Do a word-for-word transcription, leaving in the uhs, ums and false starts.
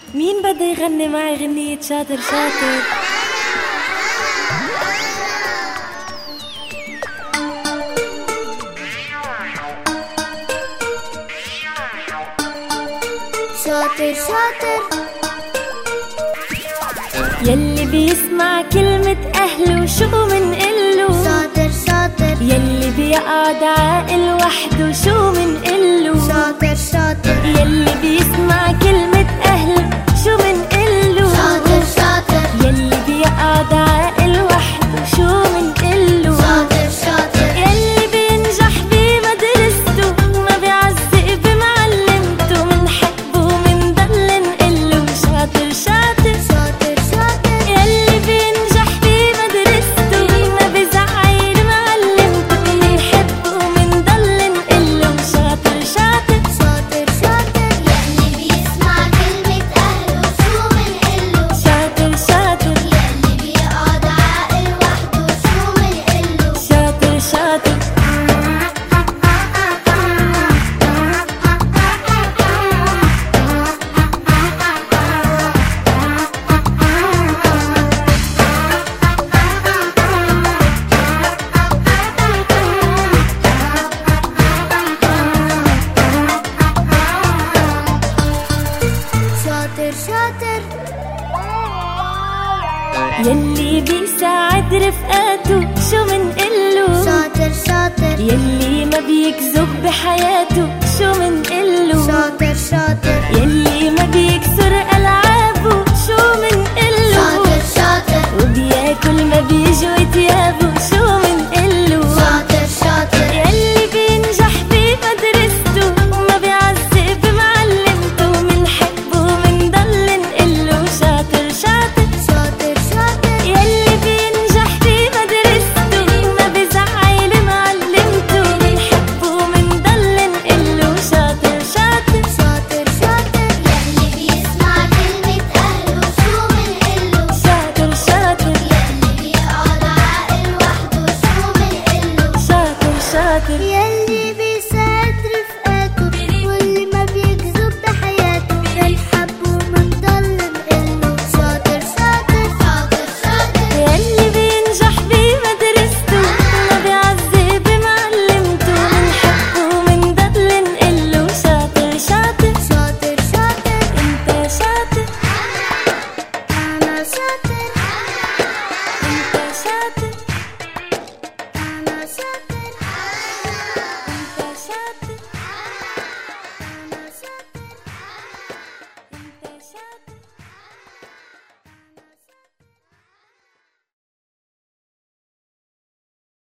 مين بده يغني معي غنية شاطر شاطر؟ شاطر شاطر يلي بيسمع كلمة أهله شو منقله؟ شاطر شاطر يلي بيقعد عاقل وحده شو منقله؟ شاطر شاطر يلي بيسمع كلمة أهله شو منقله؟ شاطر شاطر يلي بيقعد عاقل وحده شو منقله؟ شاطر شاطر يلي بينجح بمدرسته وما بيعزق بمعلمته منحبه ومنضل نقله شاطر شاطر شاطر شاطر يلي بينجح بمدرسته وما بيزعل معلمته منحبه ومنضل نقله شاطر شاطر شاطر شاطر يلي بيسمع كلمة أهله شو منقله؟ شاطر شاطر يلي بيقعد عاقل وحده شو منقله؟ شاطر شاطر شاطر شاطر يلي بيساعد رفقاته شو منقله؟ شاطر شاطر يلي ما بيكذب بحياته شو منقله؟ شاطر شاطر يلي